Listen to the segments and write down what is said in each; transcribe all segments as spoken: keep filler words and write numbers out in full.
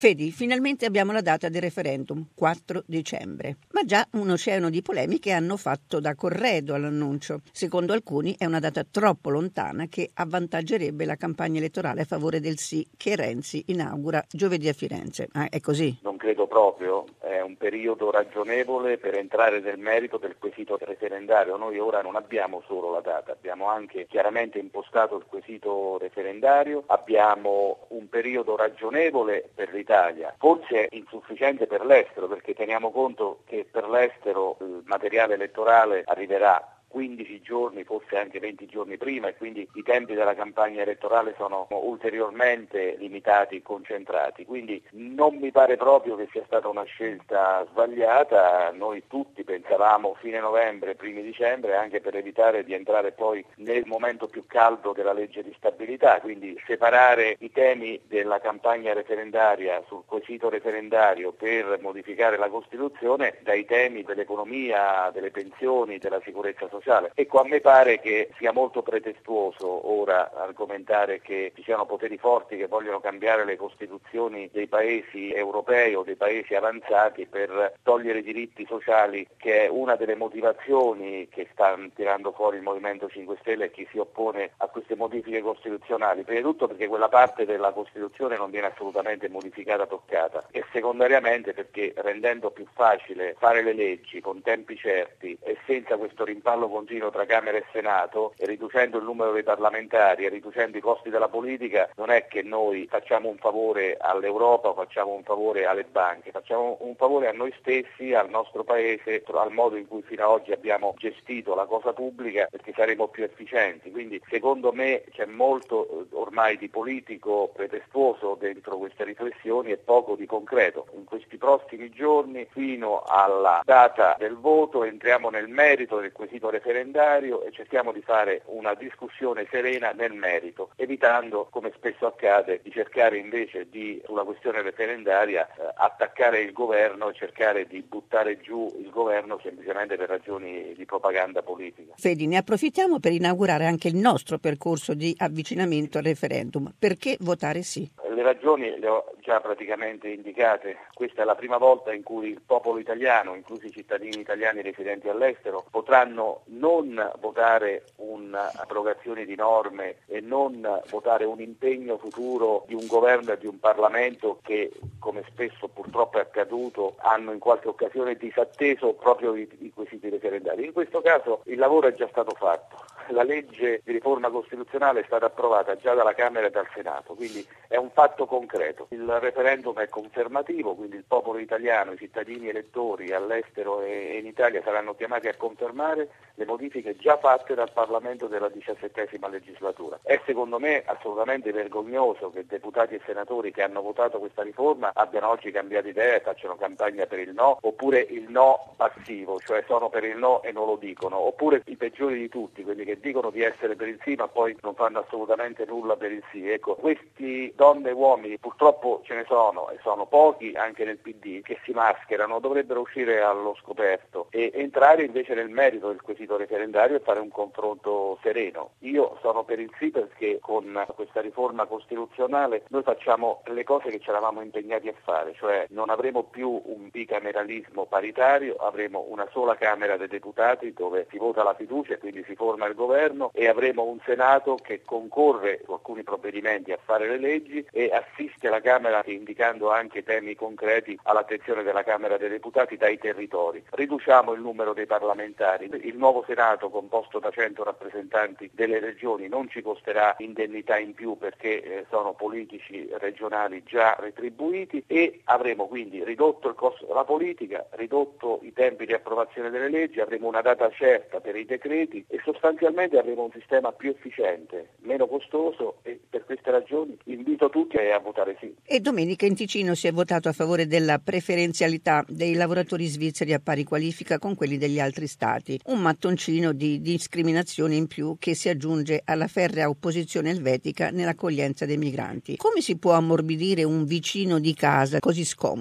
Fedi, finalmente abbiamo la data del referendum, quattro dicembre. Ma già un oceano di polemiche hanno fatto da corredo all'annuncio. Secondo alcuni è una data troppo lontana che avvantaggerebbe la campagna elettorale a favore del sì che Renzi inaugura giovedì a Firenze. Ah, è così? Non credo proprio, è un periodo ragionevole per entrare nel merito del quesito referendario. Noi ora non abbiamo solo la data, abbiamo anche chiaramente impostato il quesito referendario, abbiamo un periodo ragionevole per l'Italia. Forse è insufficiente per l'estero, perché teniamo conto che per l'estero il materiale elettorale arriverà quindici giorni, forse anche venti giorni prima, e quindi i tempi della campagna elettorale sono ulteriormente limitati e concentrati. Quindi non mi pare proprio che sia stata una scelta sbagliata. Noi tutti pensavamo fine novembre, primi dicembre, anche per evitare di entrare poi nel momento più caldo della legge di stabilità, quindi separare i temi della campagna referendaria sul quesito referendario per modificare la Costituzione dai temi dell'economia, delle pensioni, della sicurezza sociale. Ecco, a me pare che sia molto pretestuoso ora argomentare che ci siano poteri forti che vogliono cambiare le costituzioni dei paesi europei o dei paesi avanzati per togliere diritti sociali, che è una delle motivazioni che sta tirando fuori il Movimento cinque Stelle e chi si oppone a queste modifiche costituzionali. Prima di tutto perché quella parte della Costituzione non viene assolutamente modificata, toccata, e secondariamente perché rendendo più facile fare le leggi con tempi certi e senza questo rimpallo continuo tra Camera e Senato, e riducendo il numero dei parlamentari e riducendo i costi della politica, non è che noi facciamo un favore all'Europa o facciamo un favore alle banche, facciamo un favore a noi stessi, al nostro Paese, al modo in cui fino ad oggi abbiamo gestito la cosa pubblica, perché saremo più efficienti. Quindi secondo me c'è molto ormai di politico pretestuoso dentro queste riflessioni e poco di concreto. In questi prossimi giorni, fino alla data del voto, entriamo nel merito del quesito referendario e cerchiamo di fare una discussione serena nel merito, evitando, come spesso accade, di cercare invece di, sulla questione referendaria, eh, attaccare il governo e cercare di buttare giù il governo semplicemente per ragioni di propaganda politica. Fedi, ne approfittiamo per inaugurare anche il nostro percorso di avvicinamento al referendum. Perché votare sì? Le ragioni le ho già praticamente indicate. Questa è la prima volta in cui il popolo italiano, inclusi i cittadini italiani residenti all'estero, potranno non votare un'abrogazione di norme e non votare un impegno futuro di un governo e di un Parlamento che, come spesso purtroppo è accaduto, hanno in qualche occasione disatteso proprio i, i quesiti referendari. In questo caso il lavoro è già stato fatto. La legge di riforma costituzionale è stata approvata già dalla Camera e dal Senato, quindi è un fatto concreto. Il referendum è confermativo, quindi il popolo italiano, i cittadini elettori all'estero e in Italia saranno chiamati a confermare le modifiche già fatte dal Parlamento della diciassettesima legislatura. È secondo me assolutamente vergognoso che deputati e senatori che hanno votato questa riforma abbiano oggi cambiato idea e facciano campagna per il no, oppure il no passivo, cioè sono per il no e non lo dicono, oppure i peggiori di tutti, quelli che dicono di essere per il sì ma poi non fanno assolutamente nulla per il sì. Ecco, questi donne e uomini, purtroppo ce ne sono e sono pochi anche nel P D, che si mascherano, dovrebbero uscire allo scoperto e entrare invece nel merito del quesito referendario e fare un confronto sereno. Io sono per il sì perché con questa riforma costituzionale noi facciamo le cose che ci eravamo impegnati a fare, cioè non avremo più un bicameralismo paritario, avremo una sola Camera dei Deputati dove si vota la fiducia e quindi si forma il governo, e avremo un Senato che concorre su alcuni provvedimenti a fare le leggi e assiste la Camera indicando anche temi concreti all'attenzione della Camera dei Deputati dai territori. Riduciamo il numero dei parlamentari, il nuovo Senato composto da cento rappresentanti delle regioni non ci costerà indennità in più perché eh, sono politici regionali già retribuiti, e avremo quindi ridotto il costo della politica, ridotto i tempi di approvazione delle leggi, avremo una data certa per i decreti e sostanzialmente avremo un sistema più efficiente, meno costoso, e per queste ragioni invito tutti a votare sì. E domenica in Ticino si è votato a favore della preferenzialità dei lavoratori svizzeri a pari qualifica con quelli degli altri stati, un mattoncino di discriminazione in più che si aggiunge alla ferrea opposizione elvetica nell'accoglienza dei migranti. Come si può ammorbidire un vicino di casa così scomodo?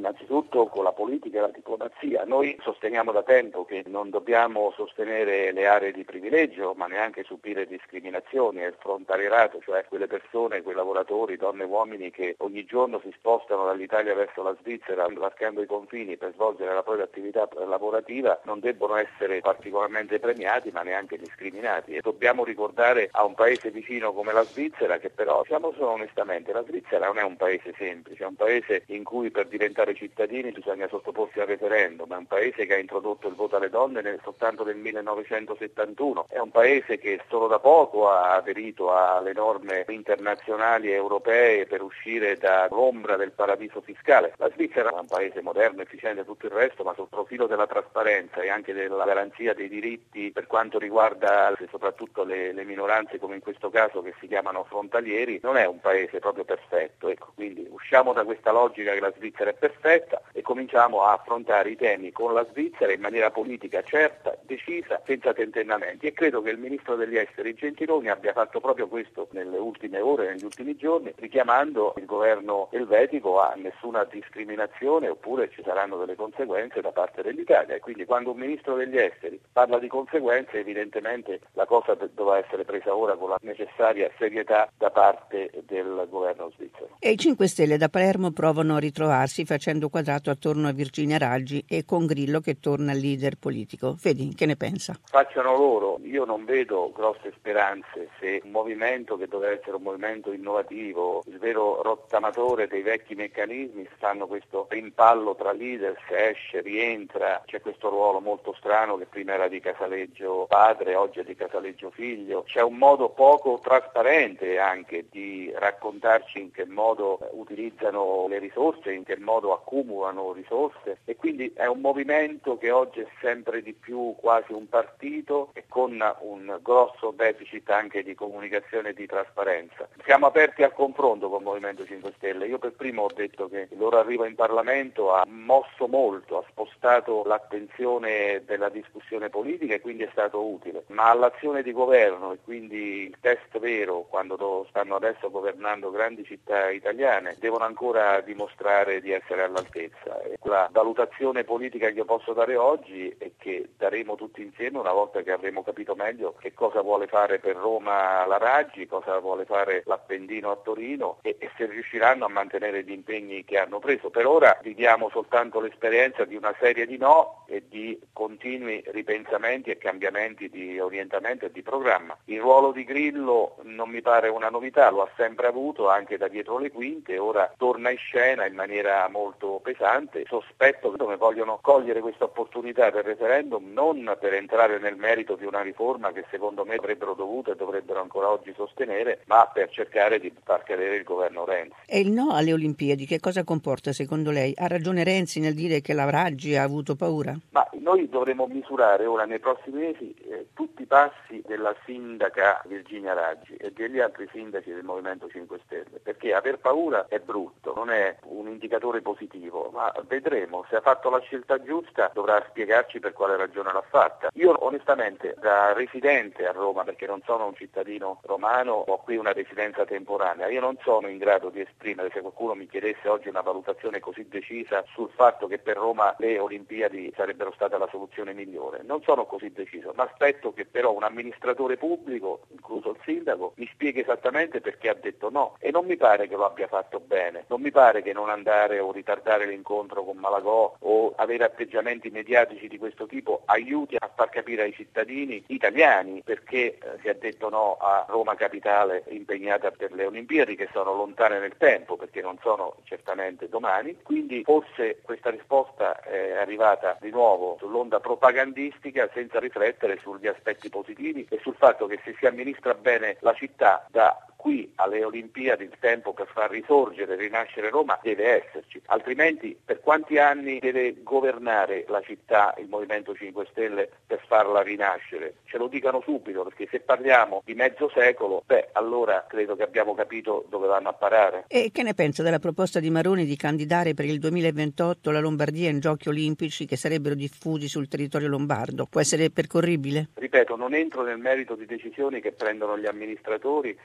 Innanzitutto con la politica e la diplomazia. Noi sosteniamo da tempo che non dobbiamo sostenere le aree di privilegio, ma neanche subire discriminazioni e il frontalierato, cioè quelle persone, quei lavoratori, donne e uomini che ogni giorno si spostano dall'Italia verso la Svizzera, varcando i confini per svolgere la propria attività lavorativa, non debbono essere particolarmente premiati, ma neanche discriminati. E dobbiamo ricordare a un paese vicino come la Svizzera che però, diciamo solo onestamente, la Svizzera non è un paese semplice, è un paese in cui per diventare cittadini bisogna sottoporsi al referendum, è un paese che ha introdotto il voto alle donne nel, soltanto nel millenovecentosettantuno, è un paese che solo da poco ha aderito alle norme internazionali e europee per uscire dall'ombra del paradiso fiscale. La Svizzera è un paese moderno, efficiente e tutto il resto, ma sul profilo della trasparenza e anche della garanzia dei diritti per quanto riguarda soprattutto le, le minoranze, come in questo caso che si chiamano frontalieri, non è un paese proprio perfetto. Ecco, quindi usciamo da questa logica che la Svizzera è perfetta e cominciamo a affrontare i temi con la Svizzera in maniera politica certa, decisa, senza tentennamenti, e credo che il ministro degli esteri Gentiloni abbia fatto proprio questo nelle ultime ore, negli ultimi giorni, richiamando il governo elvetico a nessuna discriminazione oppure ci saranno delle conseguenze da parte dell'Italia. E quindi quando un ministro degli esteri parla di conseguenze, evidentemente la cosa dovrà essere presa ora con la necessaria serietà da parte del governo svizzero. E i cinque Stelle da Palermo provano a ritrovarsi facendo quadrato attorno a Virginia Raggi e con Grillo che torna leader politico. Fedi, che ne pensa? Facciano loro, io non vedo grosse speranze se un movimento che doveva essere un movimento innovativo, il vero rottamatore dei vecchi meccanismi, fanno questo rimpallo tra leaders, esce, rientra, c'è questo ruolo molto strano che prima era di Casaleggio padre, oggi è di Casaleggio figlio, c'è un modo poco trasparente anche di raccontarci in che modo utilizzano le risorse, in che modo accumulano risorse, e quindi è un movimento che oggi è sempre di più quasi un partito e con un grosso deficit anche di comunicazione e di trasparenza. Siamo aperti al confronto con il Movimento cinque Stelle. Io per primo ho detto che il loro arrivo in Parlamento ha mosso molto, ha spostato l'attenzione della discussione politica e quindi è stato utile, ma all'azione di governo, e quindi il test vero quando stanno adesso governando grandi città italiane, devono ancora dimostrare di essere all'altezza. E la valutazione politica che io posso dare oggi è che daremo tutti insieme una volta che avremo capito meglio che cosa vuole fare per Roma la Raggi, cosa vuole fare l'Appendino a Torino e, e se riusciranno a mantenere gli impegni che hanno preso. Per ora viviamo soltanto l'esperienza di una serie di no e di continui ripensamenti e cambiamenti di orientamento e di programma. Il ruolo di Grillo non mi pare una novità, lo ha sempre avuto anche da dietro le quinte, ora torna in scena in maniera molto pesante. Sospetto che vogliono cogliere questa opportunità del referendum non per entrare nel merito di una riforma che secondo me avrebbero dovuto e dovrebbero ancora oggi sostenere, ma per cercare di far cadere il governo Renzi. E il no alle Olimpiadi che cosa comporta secondo lei? Ha ragione Renzi nel dire che la Raggi ha avuto paura? Ma noi dovremo misurare ora nei prossimi mesi eh, tutti i passi della sindaca Virginia Raggi e degli altri sindaci del Movimento cinque Stelle, perché aver paura è brutto, non è un indicatore positivo, ma vedremo se ha fatto la scelta giusta, dovrà spiegarci per quale ragione l'ha fatta. Io onestamente da residente a Roma, perché non sono un cittadino romano, ho qui una residenza temporanea, io non sono in grado di esprimere, se qualcuno mi chiedesse oggi una valutazione così decisa sul fatto che per Roma le Olimpiadi sarebbero state la soluzione migliore. Non sono così deciso, ma aspetto che però un amministratore pubblico, incluso il sindaco, mi spieghi esattamente perché ha detto no, e non mi pare che lo abbia fatto bene, non mi pare che non andare o ritardare l'incontro con Malagò o avere atteggiamenti mediatici di questo tipo aiuti a far capire ai cittadini italiani perché eh, si è detto no a Roma Capitale impegnata per le Olimpiadi che sono lontane nel tempo, perché non sono certamente domani. Quindi forse questa risposta è arrivata di nuovo sull'onda propagandistica senza riflettere sugli aspetti positivi e sul fatto che se si amministra bene la città da qui alle Olimpiadi il tempo per far risorgere e rinascere Roma deve esserci, altrimenti per quanti anni deve governare la città il Movimento cinque Stelle per farla rinascere? Ce lo dicano subito, perché se parliamo di mezzo secolo, beh allora credo che abbiamo capito dove vanno a parare. E che ne pensa della proposta di Maroni di candidare per il duemilaventotto la Lombardia in giochi olimpici che sarebbero diffusi sul territorio lombardo? Può essere percorribile? Ripeto, non entro nel merito di decisioni che prendono gli amministratori quando sono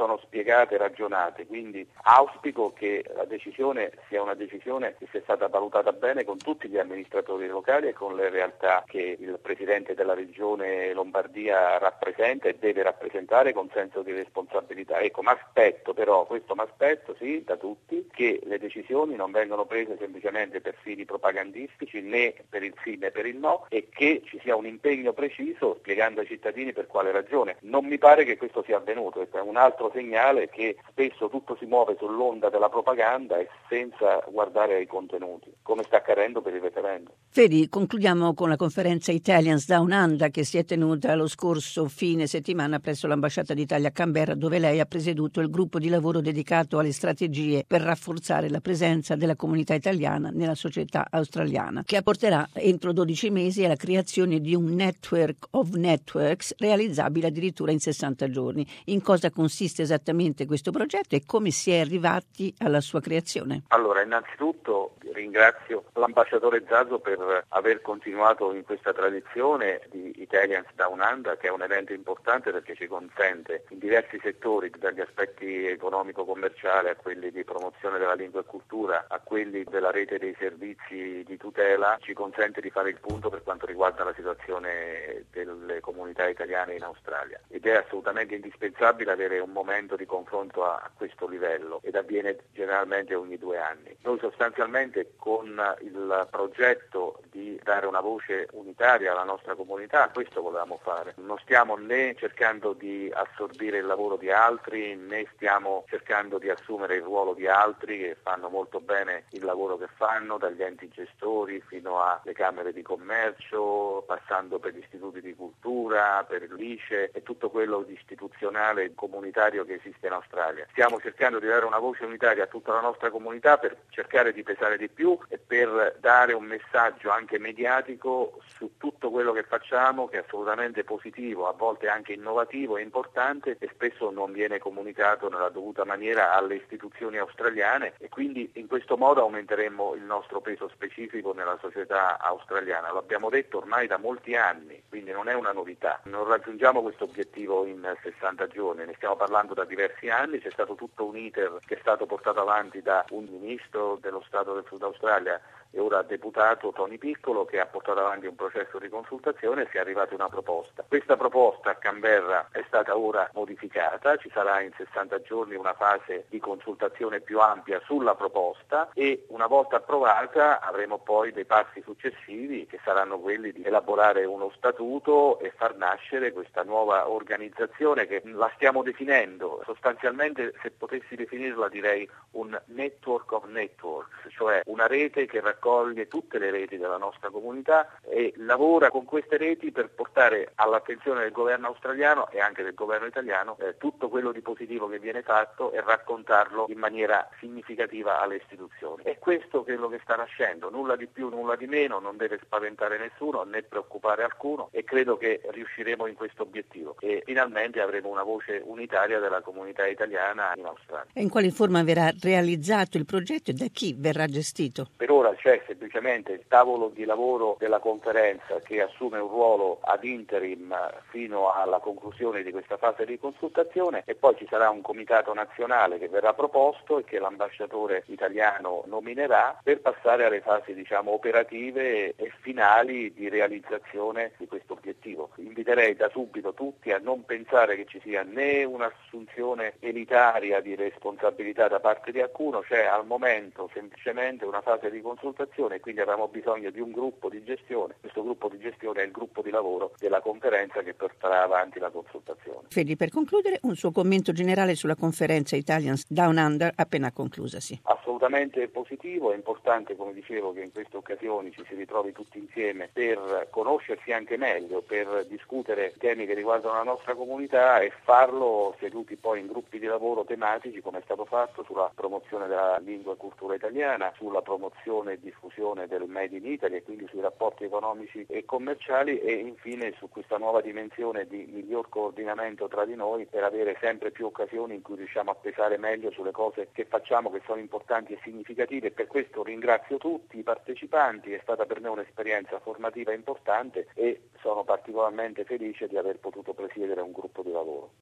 sono spiegate e ragionate, quindi auspico che la decisione sia una decisione che sia stata valutata bene con tutti gli amministratori locali e con le realtà che il Presidente della Regione Lombardia rappresenta e deve rappresentare con senso di responsabilità. Ecco, ma aspetto però, questo mi aspetto sì da tutti, che le decisioni non vengano prese semplicemente per fini propagandistici né per il sì né per il no, e che ci sia un impegno preciso spiegando ai cittadini per quale ragione. Non mi pare che questo sia avvenuto, è un altro segnale che spesso tutto si muove sull'onda della propaganda e senza guardare ai contenuti, come sta accadendo per il referendum. Fedi, concludiamo con la conferenza Italians Down Under che si è tenuta lo scorso fine settimana presso l'ambasciata d'Italia a Canberra, dove lei ha presieduto il gruppo di lavoro dedicato alle strategie per rafforzare la presenza della comunità italiana nella società australiana, che porterà entro dodici mesi alla creazione di un network of networks realizzabile addirittura in sessanta giorni. In cosa consiste esattamente questo progetto e come si è arrivati alla sua creazione? Allora, innanzitutto ringrazio l'ambasciatore Zazo per aver continuato in questa tradizione di Italians Down Under, che è un evento importante perché ci consente in diversi settori, dagli aspetti economico-commerciali a quelli di promozione della lingua e cultura, a quelli della rete dei servizi di tutela, ci consente di fare il punto per quanto riguarda la situazione delle comunità italiane in Australia. Ed è assolutamente indispensabile avere un momento di confronto a, a questo livello, ed avviene generalmente ogni due anni. Noi sostanzialmente con il progetto di dare una voce unitaria alla nostra comunità, questo volevamo fare. Non stiamo né cercando di assorbire il lavoro di altri, né stiamo cercando di assumere il ruolo di altri che fanno molto bene il lavoro che fanno, dagli enti gestori fino alle camere di commercio, passando per gli istituti di cultura, per l'I C E e tutto quello di istituzionale e comunitario che esiste in Australia. Stiamo cercando di dare una voce unitaria a tutta la nostra comunità per cercare di pesare di più e per dare un messaggio anche mediatico su tutto quello che facciamo, che è assolutamente positivo, a volte anche innovativo e importante, e spesso non viene comunicato nella dovuta maniera alle istituzioni australiane, e quindi in questo modo aumenteremo il nostro peso specifico nella società australiana. Lo abbiamo detto ormai da molti anni, quindi non è una novità. Non raggiungiamo questo obiettivo in sessanta giorni, ne stiamo parlando da diversi anni, c'è stato tutto un iter che è stato portato avanti da un ministro dello Stato del Sud Australia e ora deputato Tony Piccolo, che ha portato avanti un processo di consultazione e si è arrivati a una proposta. Questa proposta a Canberra è stata ora modificata, ci sarà in sessanta giorni una fase di consultazione più ampia sulla proposta e una volta approvata avremo poi dei passi successivi che saranno quelli di elaborare uno statuto e far nascere questa nuova organizzazione che la stiamo definendo. Sostanzialmente, se potessi definirla, direi un network of networks, cioè una rete che raccoglie tutte le reti della nostra comunità e lavora con queste reti per portare all'attenzione del governo australiano e anche del governo italiano eh, tutto quello di positivo che viene fatto e raccontarlo in maniera significativa alle istituzioni. È questo quello che sta nascendo, nulla di più, nulla di meno, non deve spaventare nessuno né preoccupare alcuno, e credo che riusciremo in questo obiettivo e finalmente avremo una voce unitaria della comunità italiana in Australia. E in quale forma verrà realizzato il progetto e da chi verrà gestito? Per ora c'è semplicemente il tavolo di lavoro della conferenza che assume un ruolo ad interim fino alla conclusione di questa fase di consultazione, e poi ci sarà un comitato nazionale che verrà proposto e che l'ambasciatore italiano nominerà per passare alle fasi diciamo operative e finali di realizzazione di questo obiettivo. Inviterei da subito tutti a non pensare che ci sia né un'assunzione elitaria di responsabilità da parte di alcuno, c'è al momento semplicemente una fase di consultazione e quindi abbiamo bisogno di un gruppo di gestione. Questo gruppo di gestione è il gruppo di lavoro della conferenza che porterà avanti la consultazione. Fedi, per concludere, un suo commento generale sulla conferenza Italians Down Under appena conclusasi. Assolutamente positivo, è importante, come dicevo, che in queste occasioni ci si ritrovi tutti insieme per conoscersi anche meglio, per discutere temi che riguardano la nostra comunità e farlo seduti poi in gruppi di lavoro tematici, come è stato fatto sulla promozione della lingua e cultura italiana, sulla promozione e diffusione del Made in Italy e quindi sui rapporti economici e commerciali, e infine su questa nuova dimensione di miglior coordinamento tra di noi per avere sempre più occasioni in cui riusciamo a pesare meglio sulle cose che facciamo, che sono importanti e significative. E per questo ringrazio tutti i partecipanti, è stata per me un'esperienza formativa importante e sono particolarmente felice di aver potuto presiedere un gruppo di lavoro.